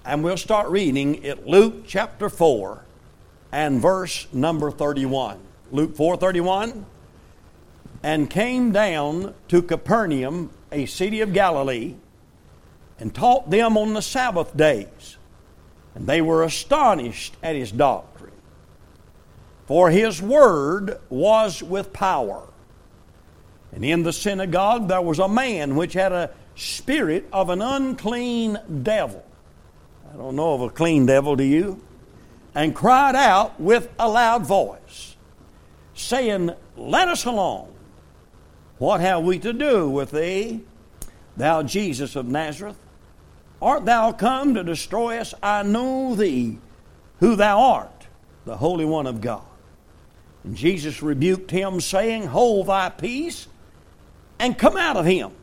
And we'll start reading at Luke chapter 4 and verse number 31. Luke 4:31. And came down to Capernaum, a city of Galilee, and taught them on the Sabbath days. And they were astonished at his doctrine. For his word was with power. And in the synagogue there was a man which had a spirit of an unclean devil. I don't know of a clean devil, do you? And cried out with a loud voice, saying, Let us alone. What have we to do with thee, thou Jesus of Nazareth? Art thou come to destroy us? I know thee, who thou art, the Holy One of God. And Jesus rebuked him, saying, Hold thy peace, and come out of him.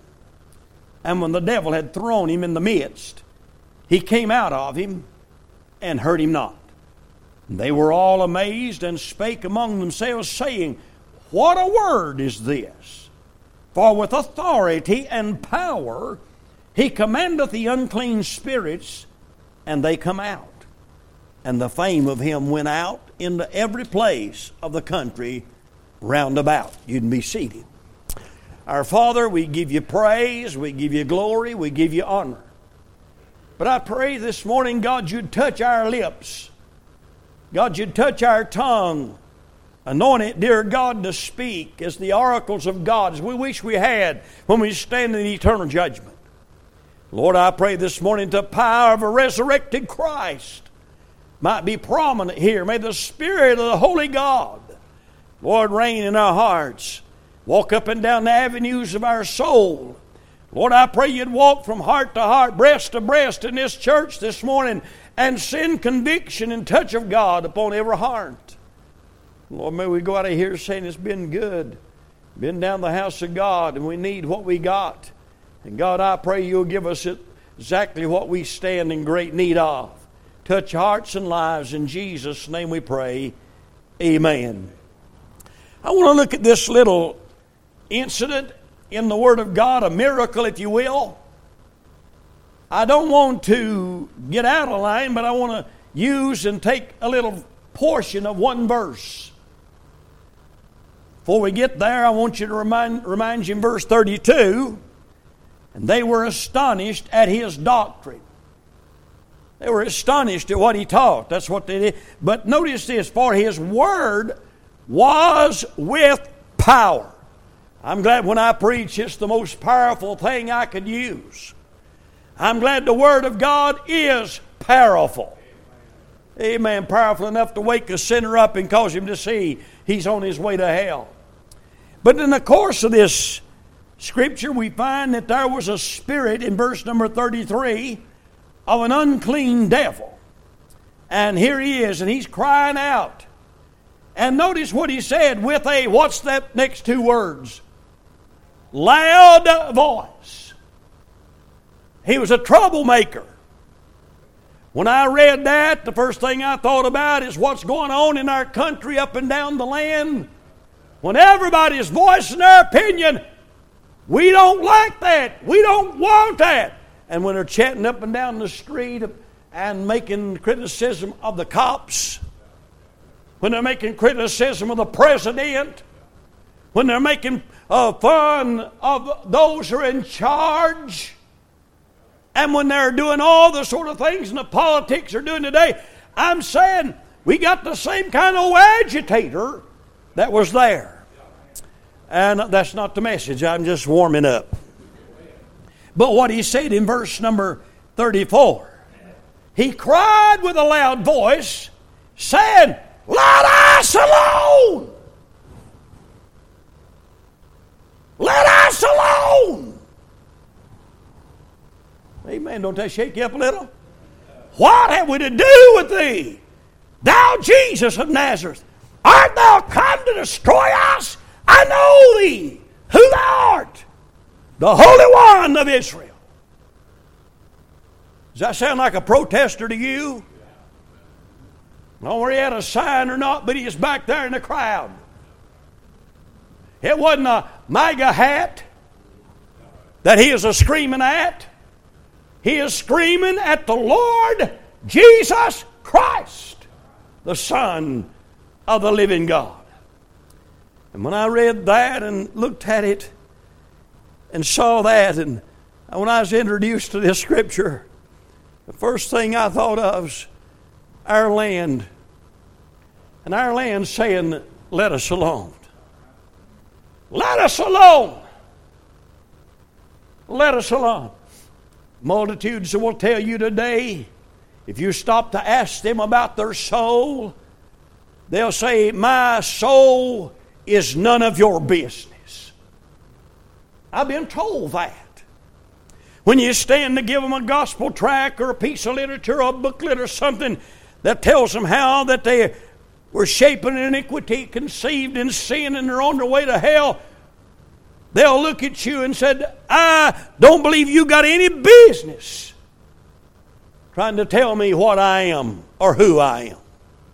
And when the devil had thrown him in the midst, he came out of him, and hurt him not. And they were all amazed, and spake among themselves, saying, What a word is this! For with authority and power he commandeth the unclean spirits, and they come out. And the fame of him went out into every place of the country round about. You can be seated. Our Father, we give you praise, we give you glory, we give you honor. But I pray this morning, God, you'd touch our lips. God, you'd touch our tongue. Anoint it, dear God, to speak as the oracles of God, as we wish we had when we stand in eternal judgment. Lord, I pray this morning the power of a resurrected Christ might be prominent here. May the Spirit of the Holy God, Lord, reign in our hearts. Walk up and down the avenues of our soul. Lord, I pray you'd walk from heart to heart, breast to breast in this church this morning and send conviction and touch of God upon every heart. Lord, may we go out of here saying it's been good. Been down the house of God and we need what we got. And God, I pray you'll give us exactly what we stand in great need of. Touch hearts and lives. In Jesus' name we pray. Amen. I want to look at this little incident in the Word of God, a miracle, if you will. I don't want to get out of line, but I want to use and take a little portion of one verse. Before we get there, I want you to remind you in verse 32, and they were astonished at his doctrine. They were astonished at what he taught. That's what they did. But notice this, for his word was with power. I'm glad when I preach, it's the most powerful thing I could use. I'm glad the Word of God is powerful. Amen. Powerful enough to wake a sinner up and cause him to see he's on his way to hell. But in the course of this scripture, we find that there was a spirit in verse number 33 of an unclean devil. And here he is, and he's crying out. And notice what he said with a, what's that next two words? Loud voice. He was a troublemaker. When I read that, the first thing I thought about is what's going on in our country up and down the land. When everybody's voicing their opinion, we don't like that. We don't want that. And when they're chatting up and down the street and making criticism of the cops, when they're making criticism of the president, when they're making fun of those who are in charge, and when they're doing all the sort of things in the politics are doing today, I'm saying we got the same kind of agitator that was there. And that's not the message. I'm just warming up. But what he said in verse number 34, he cried with a loud voice, saying, Let us alone! Let us alone! Amen. Don't that shake you up a little? What have we to do with thee, thou Jesus of Nazareth? Art thou come to destroy us? I know thee, who thou art, the Holy One of Israel. Does that sound like a protester to you? I don't know whether he had a sign or not, but he is back there in the crowd. It wasn't a MAGA hat that he is a screaming at. He is screaming at the Lord Jesus Christ, the Son of the living God. And when I read that and looked at it and saw that, and when I was introduced to this scripture, the first thing I thought of was our land. And our land saying, let us alone. Let us alone. Let us alone. Multitudes will tell you today, if you stop to ask them about their soul, they'll say, my soul is none of your business. I've been told that. When you stand to give them a gospel tract or a piece of literature or a booklet or something that tells them how that they were shaping in iniquity, conceived in sin, and they're on their way to hell, they'll look at you and said, I don't believe you got any business trying to tell me what I am or who I am.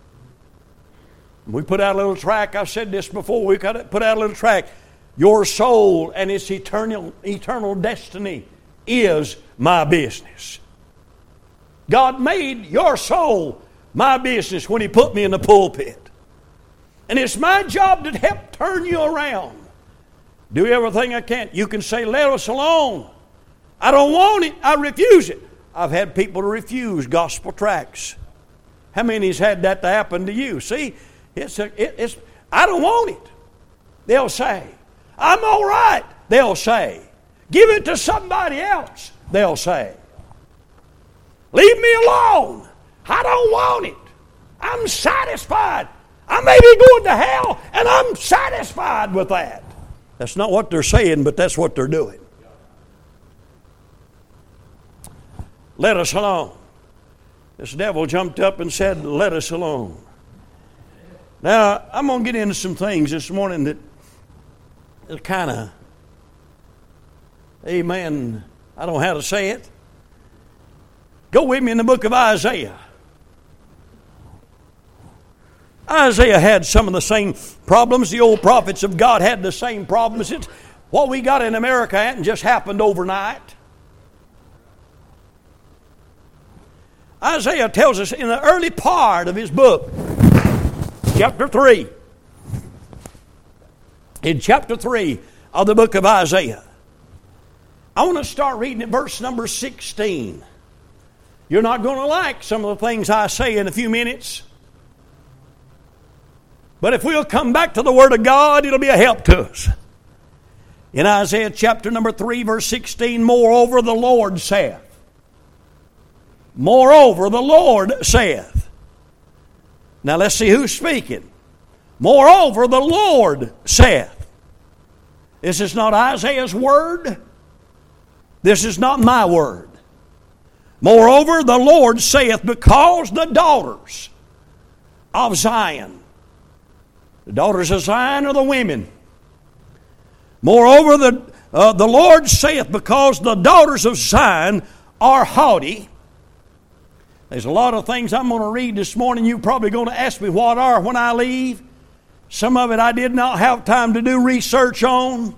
We put out a little tract. I've said this before. We put out a little tract. Your soul and its eternal destiny is my business. God made your soul my business when He put me in the pulpit. And it's my job to help turn you around. Do everything I can. You can say, let us alone. I don't want it. I refuse it. I've had people to refuse gospel tracts. How many's had that to happen to you? See, I don't want it. They'll say. I'm all right. They'll say. Give it to somebody else. They'll say. Leave me alone. I don't want it. I'm satisfied. I may be going to hell, and I'm satisfied with that. That's not what they're saying, but that's what they're doing. Let us alone. This devil jumped up and said, let us alone. Now, I'm going to get into some things this morning that are kind of, amen, I don't know how to say it. Go with me in the book of Isaiah. Isaiah had some of the same problems. The old prophets of God had the same problems. It's what we got in America hadn't just happened overnight. Isaiah tells us in the early part of his book, chapter 3. In chapter 3 of the book of Isaiah. I want to start reading at verse number 16. You're not going to like some of the things I say in a few minutes. But if we'll come back to the Word of God, it'll be a help to us. In Isaiah chapter number 3, verse 16, moreover the Lord saith. Moreover the Lord saith. Now let's see who's speaking. Moreover the Lord saith. This is not Isaiah's word. This is not my word. Moreover the Lord saith, because the daughters of Zion. The daughters of Zion are the women. Moreover, the Lord saith, because the daughters of Zion are haughty. There's a lot of things I'm going to read this morning. You're probably going to ask me what are when I leave. Some of it I did not have time to do research on.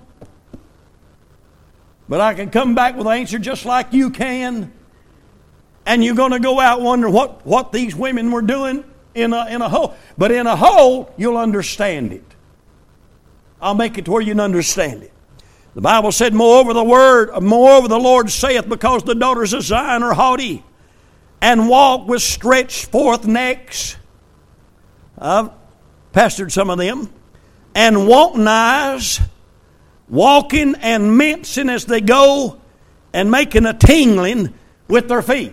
But I can come back with an answer just like you can. And you're going to go out wondering what these women were doing in a hole. But in a hole, you'll understand it. I'll make it to where you can understand it. The Bible said, moreover the Lord saith, because the daughters of Zion are haughty, and walk with stretched forth necks. I've pastored some of them. And wanton eyes, walking and mincing as they go, and making a tingling with their feet.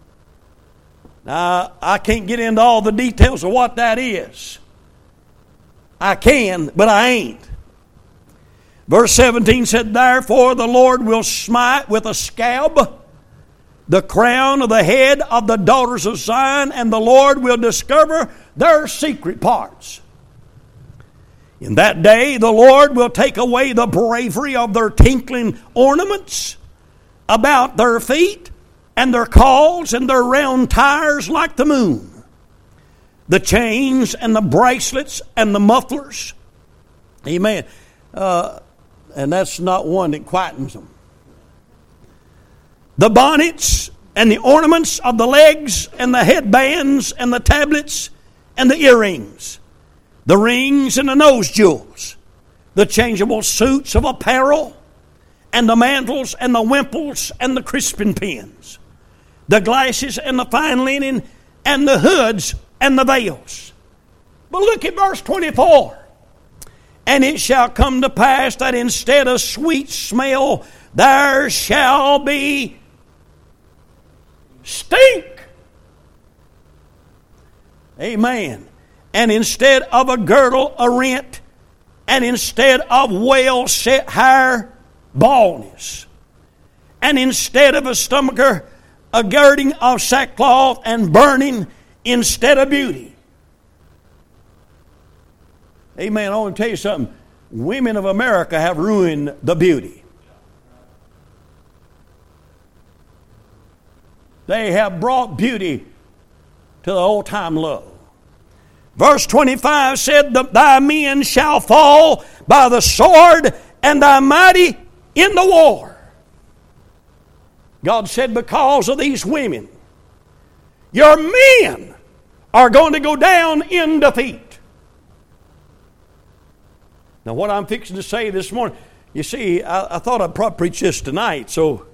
Now, I can't get into all the details of what that is. I can, but I ain't. Verse 17 said, therefore the Lord will smite with a scab the crown of the head of the daughters of Zion, and the Lord will discover their secret parts. In that day the Lord will take away the bravery of their tinkling ornaments about their feet, and their calls and their round tires like the moon, the chains and the bracelets and the mufflers. Amen. And that's not one that quietens them. the bonnets and the ornaments of the legs and the headbands and the tablets and the earrings, the rings and the nose jewels, the changeable suits of apparel, and the mantles and the wimples and the crispin pins, the glasses and the fine linen and the hoods and the veils. But look at verse 24. And it shall come to pass that instead of sweet smell, there shall be stink. Amen. And instead of a girdle, a rent, and instead of well set hair, baldness, and instead of a stomacher, a girding of sackcloth and burning instead of beauty. Amen. I want to tell you something. Women of America have ruined the beauty. They have brought beauty to the all-time low. Verse 25 said, thy men shall fall by the sword, and thy mighty in the war. God said, because of these women, your men are going to go down in defeat. Now, what I'm fixing to say this morning, you see, I thought I'd probably preach this tonight, so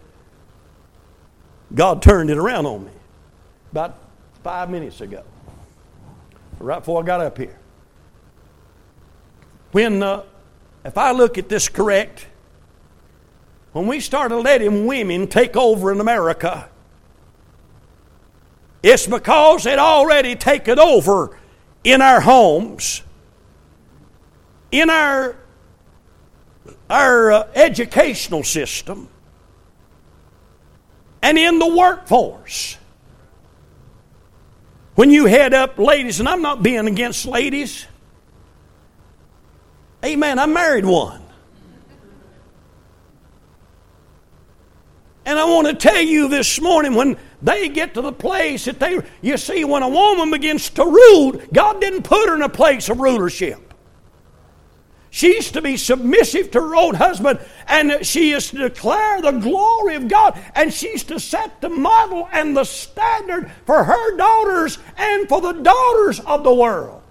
God turned it around on me about 5 minutes ago, right before I got up here. When, if I look at this correct, when we started letting women take over in America, it's because they'd already taken over in our homes, in our educational system, and in the workforce. When you head up, ladies, and I'm not being against ladies. Amen, I married one. And I want to tell you this morning, when they get to the place that you see, when a woman begins to rule, God didn't put her in a place of rulership. She is to be submissive to her own husband, and she is to declare the glory of God, and she's to set the model and the standard for her daughters and for the daughters of the world.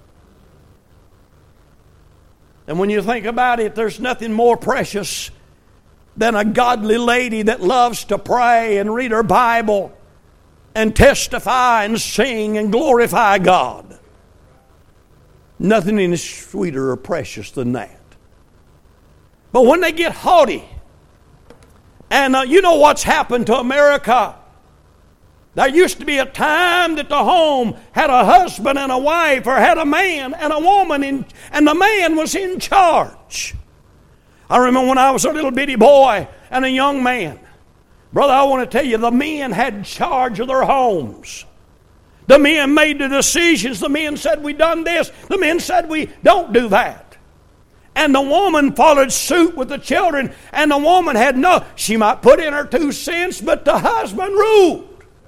And when you think about it, there's nothing more precious than a godly lady that loves to pray and read her Bible and testify and sing and glorify God. Nothing is sweeter or precious than that. But when they get haughty, and you know what's happened to America. There used to be a time that the home had a husband and a wife, or had a man and a woman, and the man was in charge. I remember when I was a little bitty boy and a young man. Brother, I want to tell you, the men had charge of their homes. The men made the decisions. The men said, we done this. The men said, we don't do that. And the woman followed suit with the children. And the woman had she might put in her 2 cents, but the husband ruled.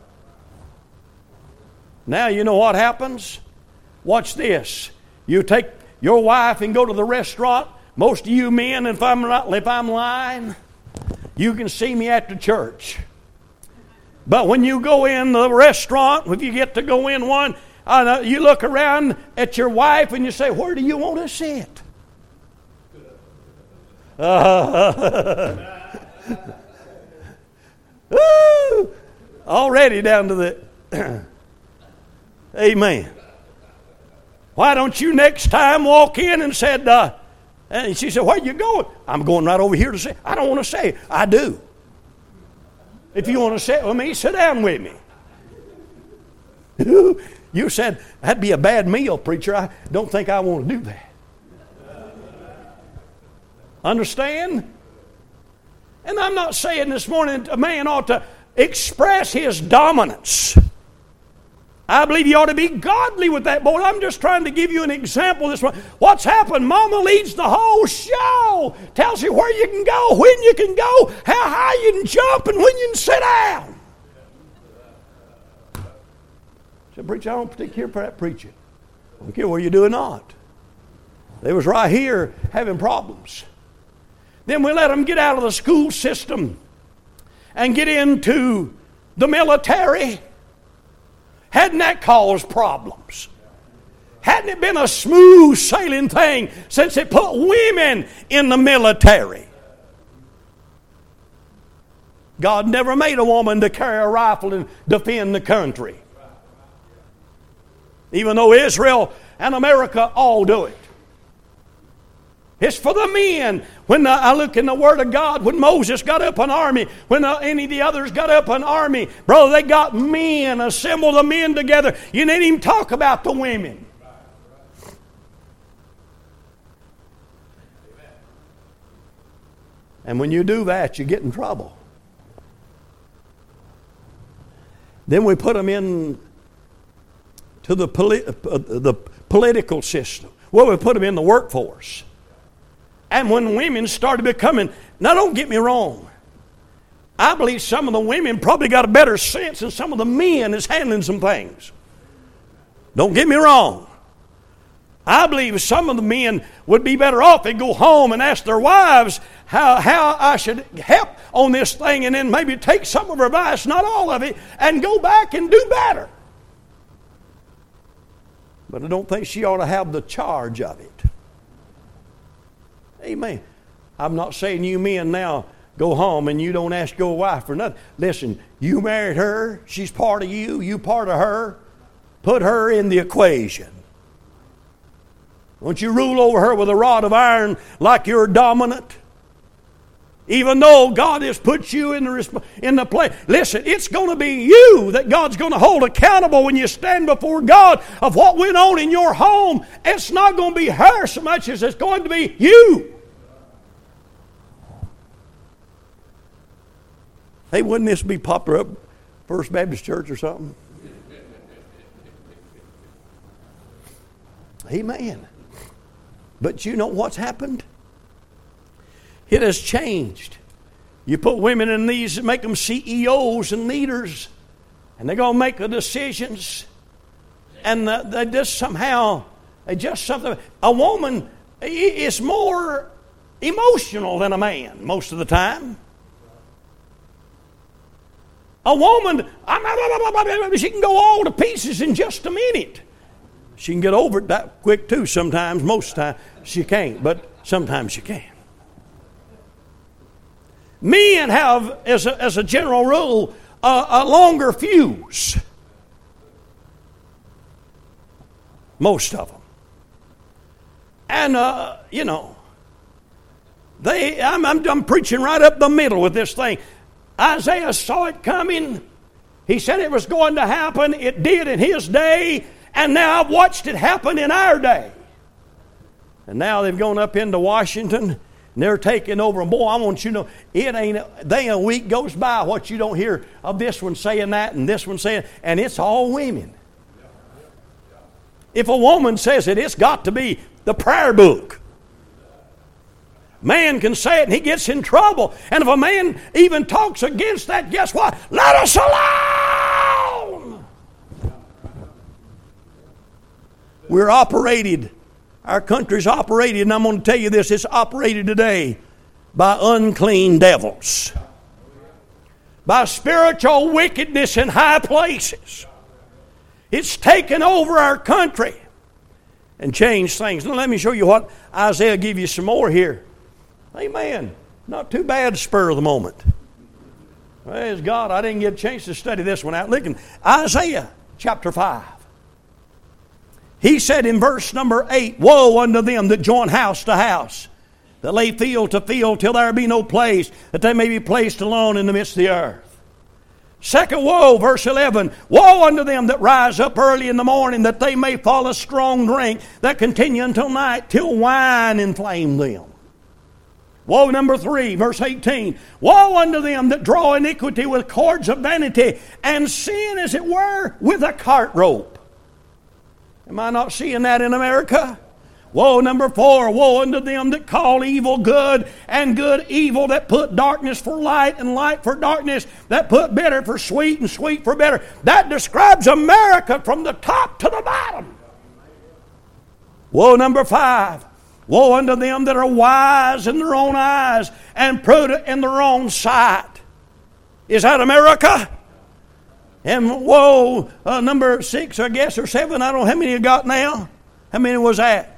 Now you know what happens? Watch this. You take your wife and go to the restaurant. Most of you men, if I'm lying, you can see me at the church. But when you go in the restaurant, if you get to go in one, you look around at your wife and you say, where do you want to sit? Already down to the... Amen. Why don't you next time walk in and said, and she said, where you going? I'm going right over here to say. I don't want to say. I do. If you want to sit with me, sit down with me. You said, that'd be a bad meal, preacher. I don't think I want to do that. Understand? And I'm not saying this morning a man ought to express his dominance. I believe you ought to be godly with that, boy. I'm just trying to give you an example this morning. What's happened? Mama leads the whole show. Tells you where you can go, when you can go, how high you can jump, and when you can sit down. I said, preacher, I don't particularly care for that preaching. I don't care where you do or not. They was right here having problems. Then we let them get out of the school system. and get into the military? Hadn't that caused problems? Hadn't it been a smooth sailing thing since it put women in the military? God never made a woman to carry a rifle and defend the country. Even though Israel and America all do it. It's for the men. When I look in the Word of God, when Moses got up an army, when any of the others got up an army, brother, they got men, assembled the men together. You didn't even talk about the women. And when you do that, you get in trouble. Then we put them in to the political system. Well, we put them in the workforce. And when women started becoming, now don't get me wrong, I believe some of the women probably got a better sense than some of the men that's handling some things. Don't get me wrong. I believe some of the men would be better off if they go home and ask their wives how I should help on this thing, and then maybe take some of her advice, not all of it, and go back and do better. But I don't think she ought to have the charge of it. Amen. I'm not saying you men now go home and you don't ask your wife for nothing. Listen, you married her, she's part of you, you part of her. Put her in the equation. Don't you rule over her with a rod of iron like you're dominant. Even though God has put you in the place. Listen, it's going to be you that God's going to hold accountable when you stand before God of what went on in your home. It's not going to be her so much as it's going to be you. Hey, wouldn't this be popular up First Baptist Church or something? Amen. But you know what's happened? It has changed. You put women in these, make them CEOs and leaders, and they're going to make the decisions, and they just somehow, a woman is more emotional than a man most of the time. A woman, she can go all to pieces in just a minute. She can get over it that quick too sometimes. Most of the time she can't, but sometimes she can. Men have, as a general rule, a longer fuse. Most of them. And, I'm preaching right up the middle with this thing. Isaiah saw it coming. He said it was going to happen. It did in his day. And now I've watched it happen in our day. And now they've gone up into Washington, and they're taking over. And boy, I want you to know, a week goes by what you don't hear of this one saying that and this one saying, and it's all women. If a woman says it, it's got to be the prayer book. Man can say it and he gets in trouble. And if a man even talks against that, guess what? Let us alone! We're operated, our country's operated, and I'm going to tell you this, it's operated today by unclean devils. By spiritual wickedness in high places. It's taken over our country and changed things. Now let me show you what Isaiah give you some more here. Amen. Not too bad spur of the moment. Praise God, I didn't get a chance to study this one out. Look in Isaiah chapter 5. He said in verse number 8, woe unto them that join house to house, that lay field to field, till there be no place, that they may be placed alone in the midst of the earth. Second woe, verse 11, woe unto them that rise up early in the morning, that they may fall a strong drink, that continue until night, till wine inflame them. Woe number 3, verse 18, woe unto them that draw iniquity with cords of vanity, and sin, as it were, with a cart rope. Am I not seeing that in America? Woe number 4, woe unto them that call evil good and good evil, that put darkness for light and light for darkness, that put bitter for sweet and sweet for bitter. That describes America from the top to the bottom. Woe number 5, woe unto them that are wise in their own eyes and prudent in their own sight. Is that America? And woe, number 6, I guess, or 7, I don't know how many you got now. How many was that?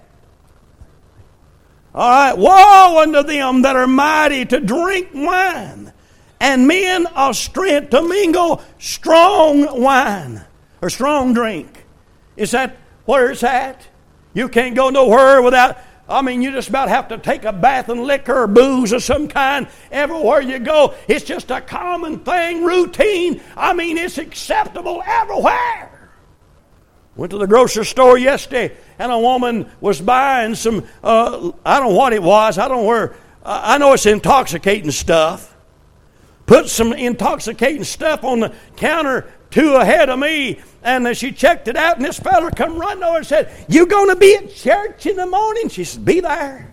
All right. Woe unto them that are mighty to drink wine, and men of strength to mingle strong wine, or strong drink. Is that where it's at? You can't go nowhere without, you just about have to take a bath in liquor or booze of some kind everywhere you go. It's just a common thing, routine. It's acceptable everywhere. Went to the grocery store yesterday, and a woman was buying some, I don't know what it was. I don't know where. I know it's intoxicating stuff. Put some intoxicating stuff on the counter 2 ahead of me, and she checked it out, and this fella come running over and said, "You going to be at church in the morning?" She said, "Be there."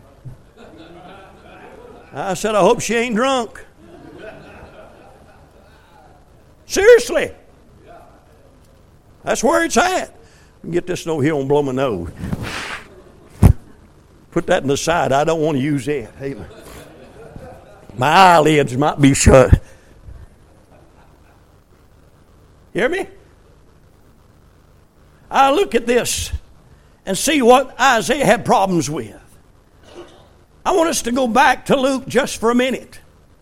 I said, "I hope she ain't drunk." Seriously. That's where it's at. Get this over here and blow my nose. Put that in the side. I don't want to use it. Amen. My eyelids might be shut. You hear me? I look at this and see what Isaiah had problems with. I want us to go back to Luke just for a minute.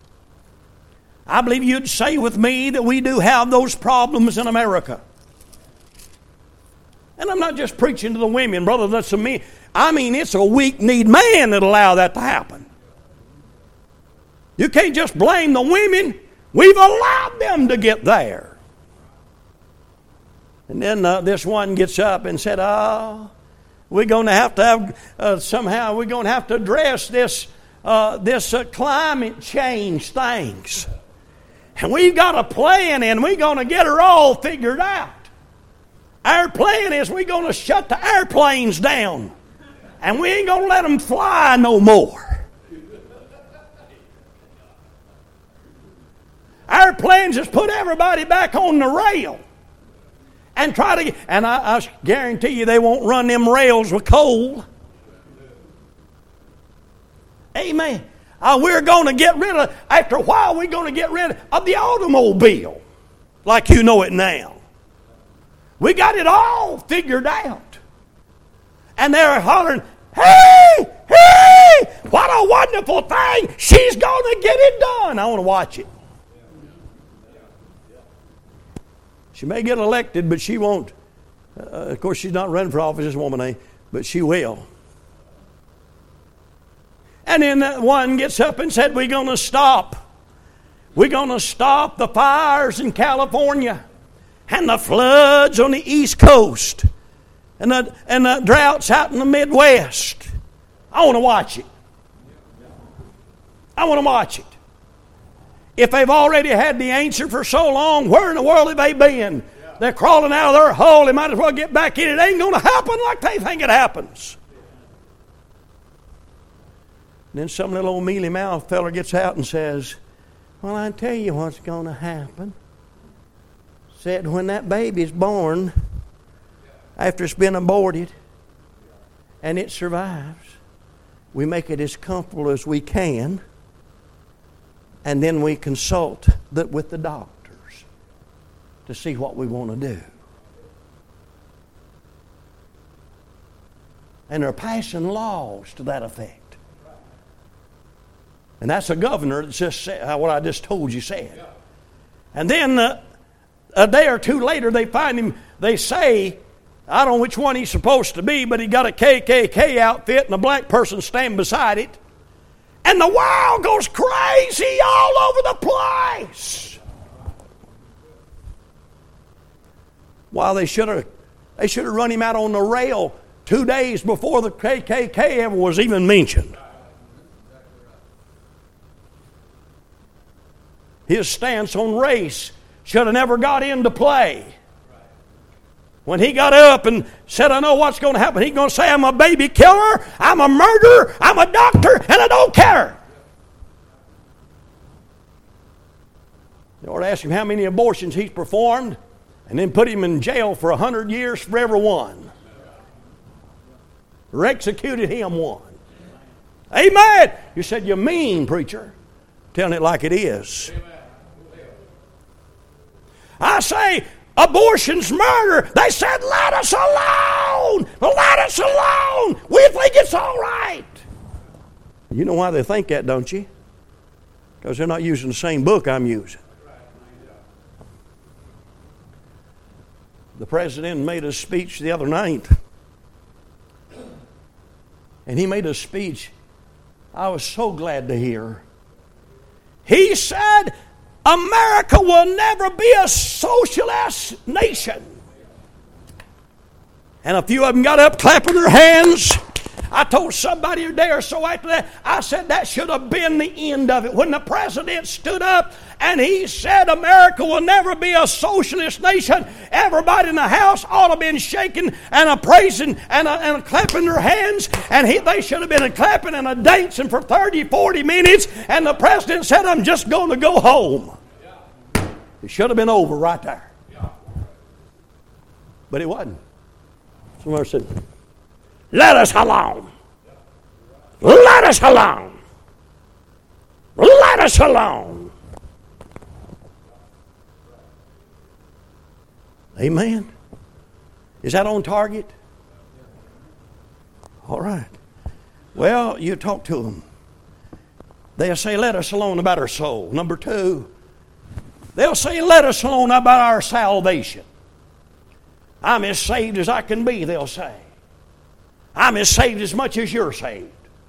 I believe you'd say with me that we do have those problems in America. And I'm not just preaching to the women, brother, that's to me. It's a weak-kneed man that allow that to happen. You can't just blame the women. We've allowed them to get there. And then this one gets up and said, we're going to have somehow we're going to have to address this climate change things. And we've got a plan, and we're going to get her all figured out. Our plan is we're going to shut the airplanes down, and we ain't going to let them fly no more. Our plan is put everybody back on the rail and try to. And I guarantee you they won't run them rails with coal. Amen. We're going to get rid of. After a while, we're going to get rid of the automobile, like you know it now. We got it all figured out. And they're hollering, "Hey, what a wonderful thing. She's going to get it done." I want to watch it. She may get elected, but she won't. Of course, she's not running for office, this woman, but she will. And then that one gets up and said, we're going to stop. We're going to stop the fires in California and the floods on the East Coast and the droughts out in the Midwest. I want to watch it. I want to watch it. If they've already had the answer for so long, where in the world have they been? They're crawling out of their hole. They might as well get back in. It ain't going to happen like they think it happens. And then some little old mealy-mouthed fella gets out and says, "Well, I tell you what's going to happen." Said when that baby's born, after it's been aborted, and it survives, we make it as comfortable as we can, and then we consult with the doctors to see what we want to do. And they're passing laws to that effect. And that's a governor that just said what I just told you said. And then a day or two later, they find him. They say, I don't know which one he's supposed to be, but he got a KKK outfit and a black person standing beside it. And the world goes crazy all over the place. While they should have run him out on the rail 2 days before the KKK ever was even mentioned. His stance on race should have never got into play. When he got up and said, I know what's going to happen, he's going to say, I'm a baby killer, I'm a murderer, I'm a doctor, and I don't care. They ought to ask him how many abortions he's performed and then put him in jail for 100 years for every one. Or executed him one. Amen. You said, you mean, preacher. Telling it like it is. I say, abortion's murder. They said, let us alone. Let us alone. We think it's all right. You know why they think that, don't you? Because they're not using the same book I'm using. The president made a speech the other night. And he made a speech I was so glad to hear. He said, America will never be a socialist nation. And a few of them got up clapping their hands. I told somebody a day or so after that, I said that should have been the end of it. When the president stood up and he said America will never be a socialist nation, everybody in the house ought to have been shaking and praising and clapping their hands. And they should have been clapping and dancing for 30, 40 minutes. And the president said, I'm just going to go home. It should have been over right there. But it wasn't. Somebody said, let us alone. Let us alone. Let us alone. Amen. Is that on target? All right. Well, you talk to them. They'll say, let us alone about our soul. Number two, they'll say, let us alone about our salvation. I'm as saved as I can be, they'll say. I'm as saved as much as you're saved.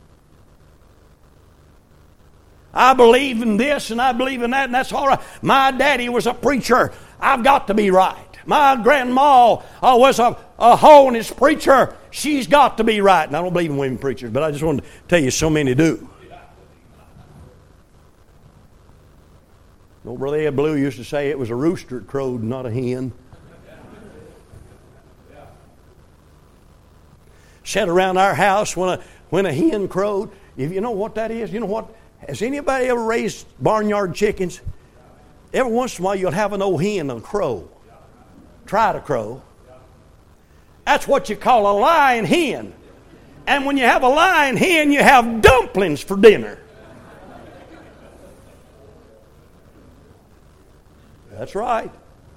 I believe in this and I believe in that, and that's all right. My daddy was a preacher. I've got to be right. My grandma was a holiness preacher. She's got to be right. And I don't believe in women preachers, but I just wanted to tell you so many do. Old Brother Ed Blue used to say it was a rooster that crowed, not a hen. Sat around our house when a hen crowed. If you know what that is, you know what? Has anybody ever raised barnyard chickens? Every once in a while you'll have an old hen and a crow. Try to crow. That's what you call a lying hen. And when you have a lying hen, you have dumplings for dinner. That's right.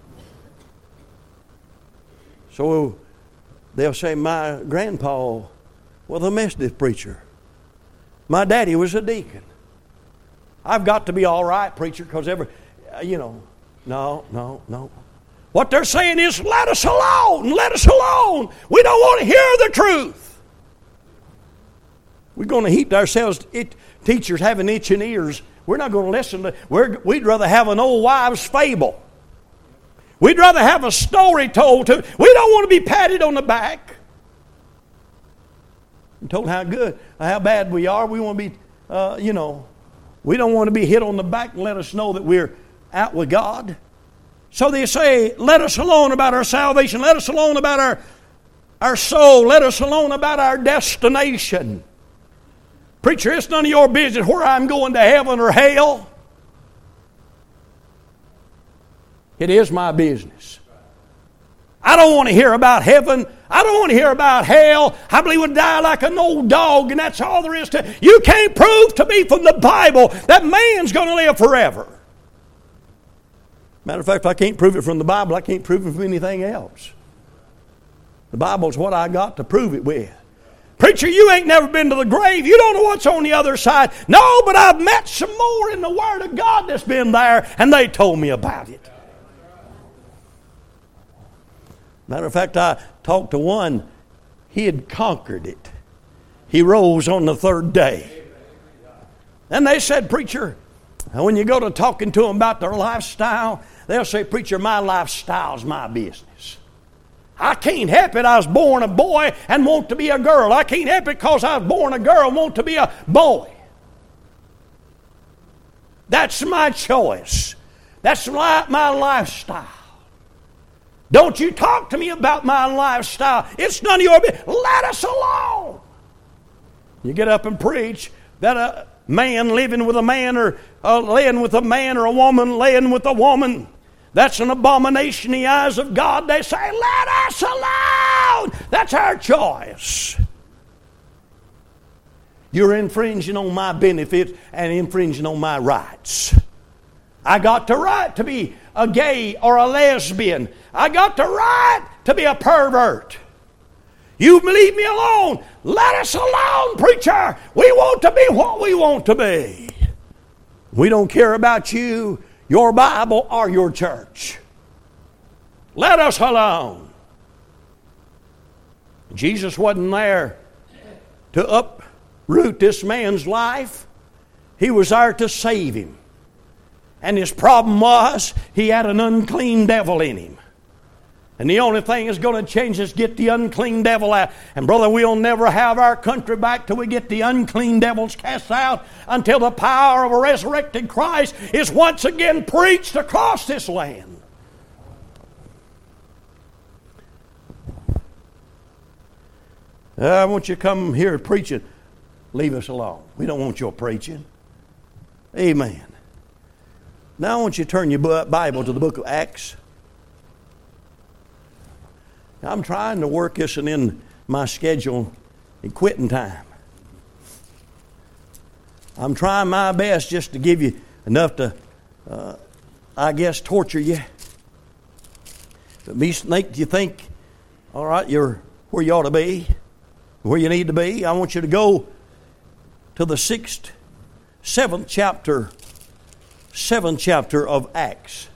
So they'll say, my grandpa was a Methodist preacher. My daddy was a deacon. I've got to be all right, preacher, because no. What they're saying is, let us alone, let us alone. We don't want to hear the truth. We're going to heap ourselves, teachers having itching ears. We're not going to listen to, we'd rather have an old wives' fable. We'd rather have a story told to. We don't want to be patted on the back. I'm told how bad we are. We want to be, we don't want to be hit on the back and let us know that we're out with God. So they say, let us alone about our salvation. Let us alone about our soul. Let us alone about our destination. Preacher, it's none of your business where I'm going, to heaven or hell. It is my business. I don't want to hear about heaven. I don't want to hear about hell. I believe we'll die like an old dog, and that's all there is to it. You can't prove to me from the Bible that man's going to live forever. Matter of fact, if I can't prove it from the Bible, I can't prove it from anything else. The Bible's what I got to prove it with. Preacher, you ain't never been to the grave. You don't know what's on the other side. No, but I've met some more in the Word of God that's been there, and they told me about it. Matter of fact, I talked to one. He had conquered it. He rose on the third day. And they said, preacher, when you go to talking to them about their lifestyle, they'll say, preacher, my lifestyle's my business. I can't help it. I was born a boy and want to be a girl. I can't help it because I was born a girl and want to be a boy. That's my choice. That's my lifestyle. Don't you talk to me about my lifestyle. It's none of your business. Let us alone. You get up and preach that a man living with a man, or laying with a man, or a woman laying with a woman, that's an abomination in the eyes of God. They say, let us alone. That's our choice. You're infringing on my benefits and infringing on my rights. I got the right to be a gay or a lesbian. I got the right to be a pervert. You leave me alone. Let us alone, preacher. We want to be what we want to be. We don't care about you, your Bible, or your church. Let us alone. Jesus wasn't there to uproot this man's life. He was there to save him. And his problem was he had an unclean devil in him. And the only thing that's going to change is get the unclean devil out. And brother, we'll never have our country back till we get the unclean devils cast out, until the power of a resurrected Christ is once again preached across this land. I want you to come here preaching. Leave us alone. We don't want your preaching. Amen. Now I want you to turn your Bible to the book of Acts. I'm trying to work this in my schedule in quitting time. I'm trying my best just to give you enough to, I guess, torture you. But make you think, all right, you're where you ought to be, where you need to be. I want you to go to the seventh chapter of Acts.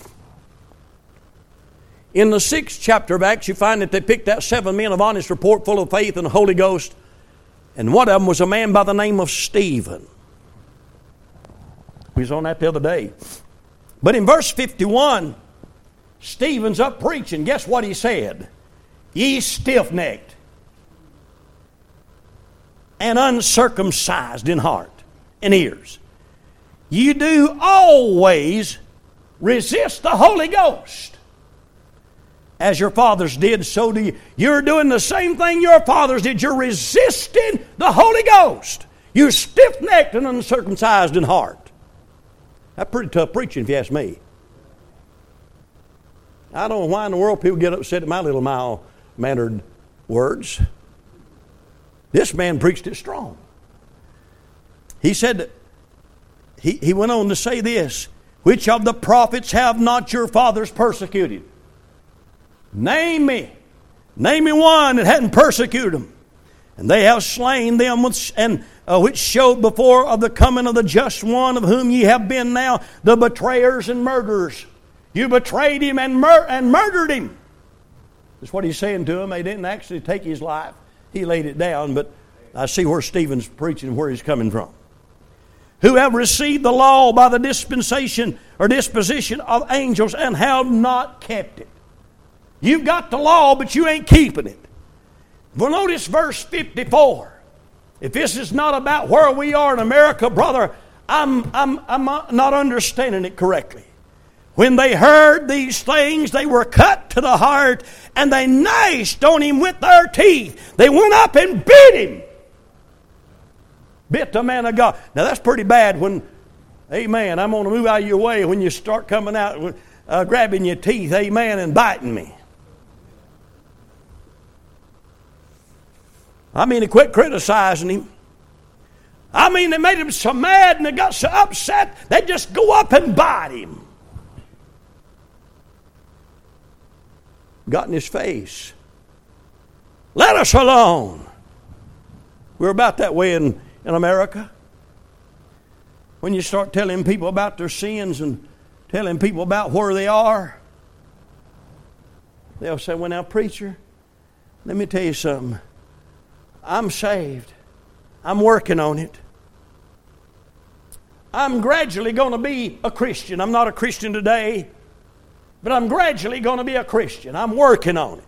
In the 6th chapter of Acts, you find that they picked out 7 men of honest report, full of faith and the Holy Ghost. And one of them was a man by the name of Stephen. We was on that the other day. But in verse 51, Stephen's up preaching. Guess what he said? Ye stiff-necked and uncircumcised in heart and ears. You do always resist the Holy Ghost. As your fathers did, so do you. You're doing the same thing your fathers did. You're resisting the Holy Ghost. You're stiff-necked and uncircumcised in heart. That's pretty tough preaching, if you ask me. I don't know why in the world people get upset at my little mild-mannered words. This man preached it strong. He said, he went on to say this, which of the prophets have not your fathers persecuted? Name me one that hadn't persecuted them. And they have slain them which showed before of the coming of the just one, of whom ye have been now the betrayers and murderers. You betrayed him and murdered him. That's what he's saying to him. They didn't actually take his life. He laid it down, but I see where Stephen's preaching and where he's coming from. Who have received the law by the dispensation or disposition of angels and have not kept it. You've got the law, but you ain't keeping it. Well, notice verse 54. If this is not about where we are in America, brother, I'm not understanding it correctly. When they heard these things, they were cut to the heart, and they gnashed on him with their teeth. They went up and bit him. Bit the man of God. Now that's pretty bad when, amen, I'm going to move out of your way when you start coming out, grabbing your teeth, amen, and biting me. I mean, they quit criticizing him. I mean, they made him so mad and they got so upset, they just go up and bite him. Got in his face. Let us alone. We're about that way in America. When you start telling people about their sins and telling people about where they are, they'll say, well, now, preacher, let me tell you something. I'm saved. I'm working on it. I'm gradually going to be a Christian. I'm not a Christian today, but I'm gradually going to be a Christian. I'm working on it.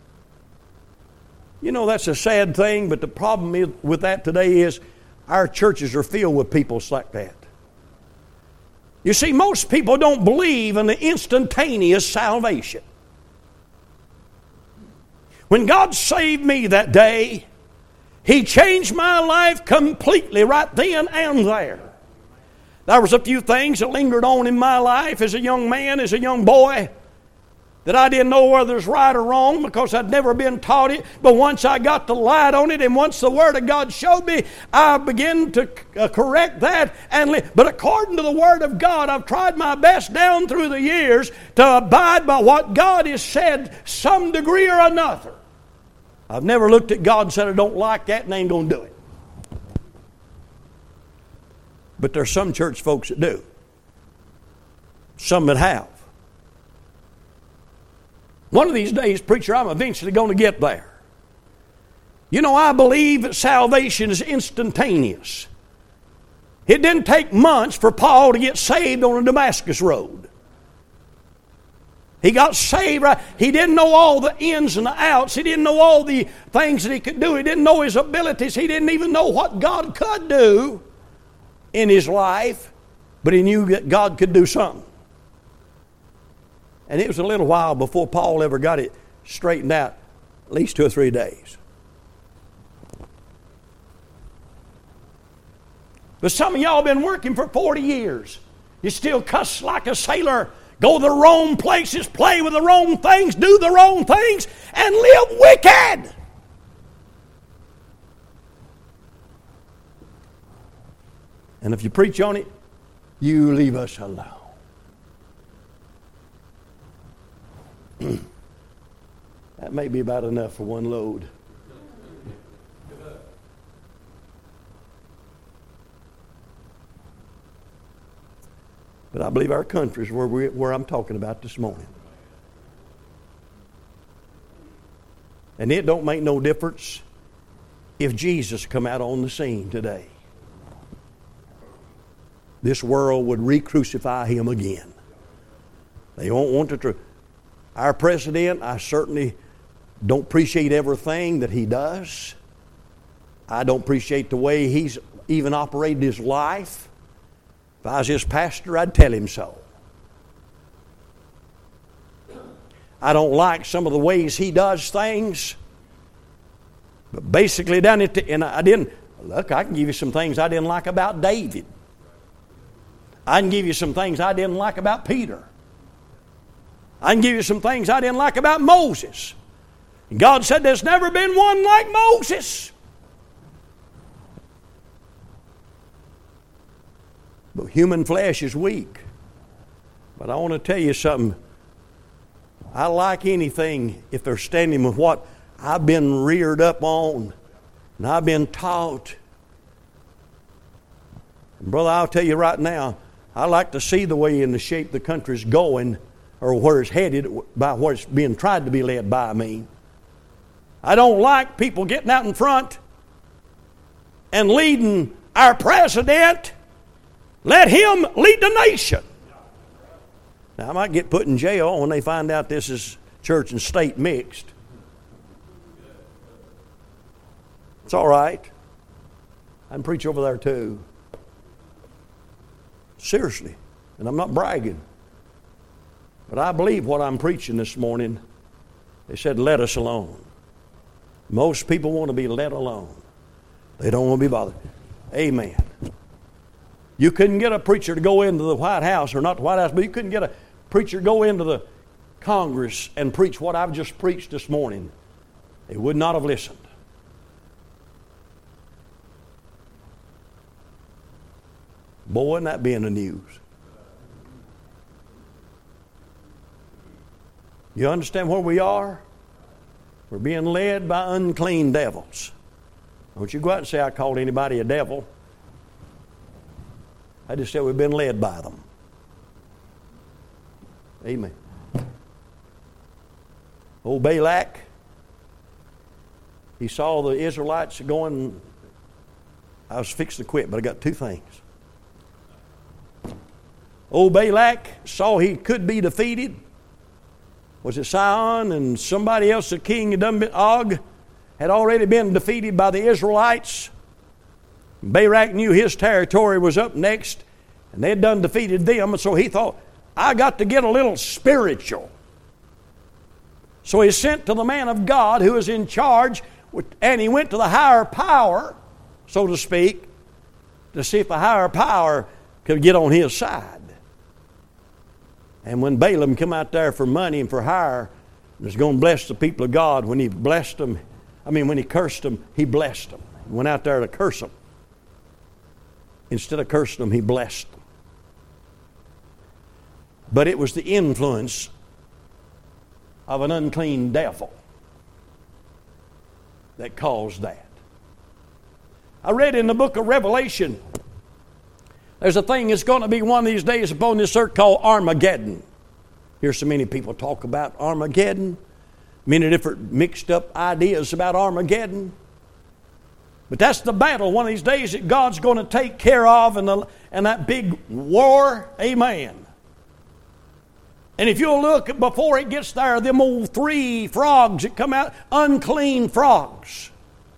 You know, that's a sad thing, but the problem with that today is our churches are filled with people like that. You see, most people don't believe in the instantaneous salvation. When God saved me that day, He changed my life completely right then and there. There was a few things that lingered on in my life as a young man, as a young boy. that I didn't know whether it's right or wrong because I'd never been taught it. But once I got the light on it and once the Word of God showed me, I began to correct that. But according to the Word of God, I've tried my best down through the years to abide by what God has said some degree or another. I've never looked at God and said, I don't like that and I ain't going to do it. But there's some church folks that do. Some that have. One of these days, preacher, I'm eventually going to get there. You know, I believe that salvation is instantaneous. It didn't take months for Paul to get saved on the Damascus road. He got saved, right? He didn't know all the ins and the outs. He didn't know all the things that he could do. He didn't know his abilities. He didn't even know what God could do in his life. But he knew that God could do something. And it was a little while before Paul ever got it straightened out, at least 2 or 3 days. But some of y'all been working for 40 years. You still cuss like a sailor, go to the wrong places, play with the wrong things, do the wrong things, and live wicked. And if you preach on it, you leave us alone. That may be about enough for one load. But I believe our country is where I'm talking about this morning. And it don't make no difference if Jesus come out on the scene today. This world would re-crucify him again. They won't want the truth. Our president, I certainly don't appreciate everything that he does. I don't appreciate the way he's even operated his life. If I was his pastor, I'd tell him so. I don't like some of the ways he does things. But basically down at the, and I can give you some things I didn't like about David. I can give you some things I didn't like about Peter. I can give you some things I didn't like about Moses. And God said there's never been one like Moses. But human flesh is weak. But I want to tell you something. I like anything if they're standing with what I've been reared up on and I've been taught. And brother, I'll tell you right now, I like to see the way and the shape the country's going or where it's headed by where it's being tried to be led by me. I don't like people getting out in front and leading our president. Let him lead the nation. Now, I might get put in jail when they find out this is church and state mixed. It's all right. I can preach over there too. Seriously. And I'm not bragging. But I believe what I'm preaching this morning. They said, let us alone. Most people want to be let alone. They don't want to be bothered. Amen. You couldn't get a preacher to go into the White House, or not the White House, but you couldn't get a preacher to go into the Congress and preach what I've just preached this morning. They would not have listened. Boy, wouldn't that be in the news? You understand where we are? We're being led by unclean devils. Don't you go out and say I called anybody a devil. I just said we've been led by them. Amen. Old Balak, he saw the Israelites going. I was fixing to quit, but I got two things. Old Balak saw he could be defeated. Was it Sihon and somebody else, the king of Og, had already been defeated by the Israelites? Balak knew his territory was up next, and they had done defeated them, and so he thought, I got to get a little spiritual. So he sent to the man of God who was in charge, and he went to the higher power, so to speak, to see if the higher power could get on his side. And when Balaam come out there for money and for hire, and was going to bless the people of God, when he cursed them, he blessed them. He went out there to curse them. Instead of cursing them, he blessed them. But it was the influence of an unclean devil that caused that. I read in the book of Revelation, there's a thing that's going to be one of these days upon this earth called Armageddon. Hear so many people talk about Armageddon, many different mixed up ideas about Armageddon. But that's the battle one of these days that God's going to take care of, and that big war. Amen. And if you'll look before it gets there, them old 3 frogs that come out, unclean frogs.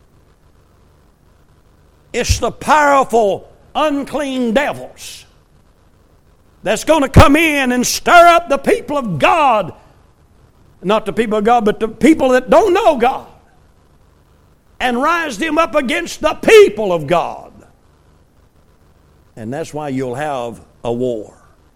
It's the powerful, unclean devils that's going to come in and stir up the people of God. Not the people of God, but the people that don't know God. And rise them up against the people of God. And that's why you'll have a war.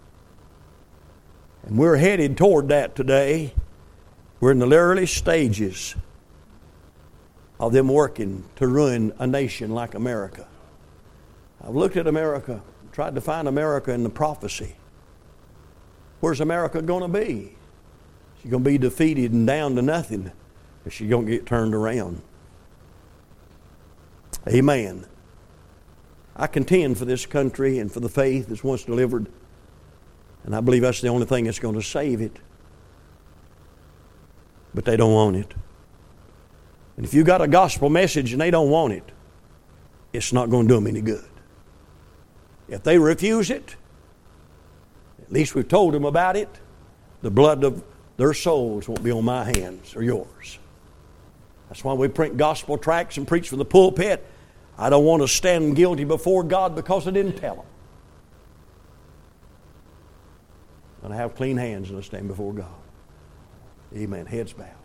And we're headed toward that today. We're in the early stages of them working to ruin a nation like America. I've looked at America, tried to find America in the prophecy. Where's America going to be? She's going to be defeated and down to nothing, but she's going to get turned around. Amen. I contend for this country and for the faith that's once delivered, and I believe that's the only thing that's going to save it. But they don't want it. And if you got a gospel message and they don't want it, it's not going to do them any good. If they refuse it, at least we've told them about it, the blood of their souls won't be on my hands or yours. That's why we print gospel tracts and preach from the pulpit. I don't want to stand guilty before God because I didn't tell them. I'm going to have clean hands when I stand before God. Amen. Heads bowed.